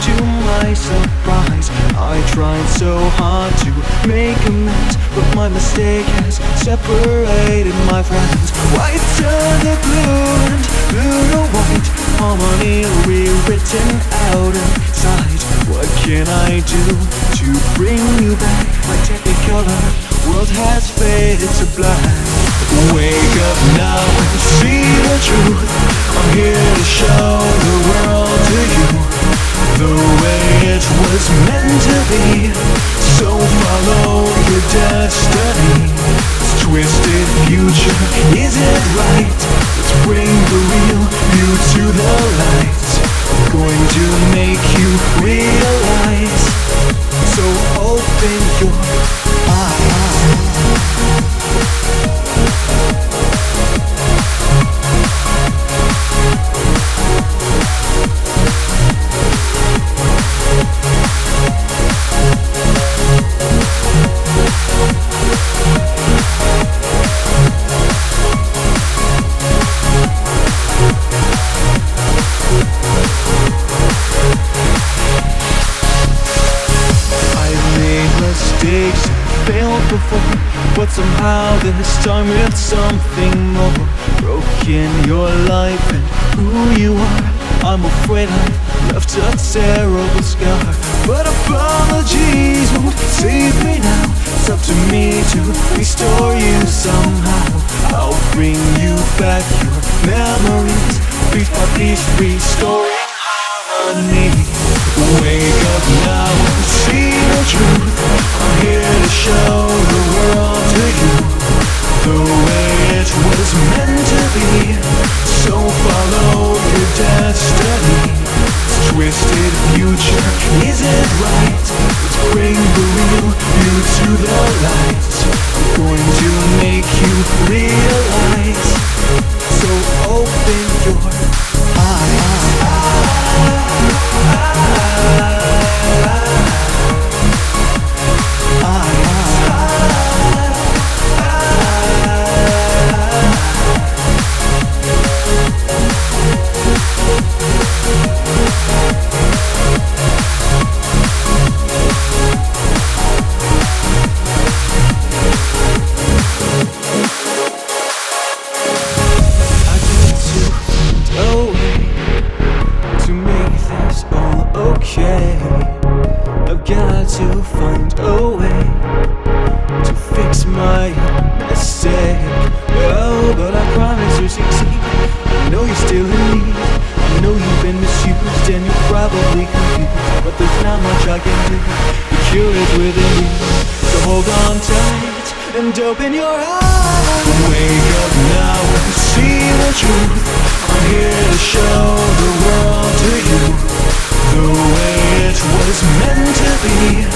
to my surprise, I tried so hard to make amends, but my mistake has separated my friends. White turned to blue and blue to white, harmony rewritten out of sight. What can I do to bring you back? My technicolor world has faded to black. Wake up now and see the truth. I'm here to show the world to you the way it was meant to be. So follow your destiny. This twisted future, is it right? Let's bring the real you to the light. I'm going to make you realize. So open your eyes. Mistakes have failed before, but somehow this time it's something more. Broken your life and who you are, I'm afraid I've left a terrible scar. But apologies won't save me now. It's up to me to restore you somehow. I'll bring you back your memories, piece by piece, restoring harmony. Wake up now and see the truth. I'm here to show the world to you the way it was meant to be. So follow your destiny. This twisted future, is it right? Let's bring the real you to the light. I'm going to make you realize. So open your eyes. I've got to find a way to fix my mistake. Oh, but I promise to succeed. I know you're still in need. I know you've been misused and you're probably confused, but there's not much I can do. The cure is within you, so hold on tight and open your eyes. Wake up now and see the truth. I'm here to show the world to you the way it was meant to be.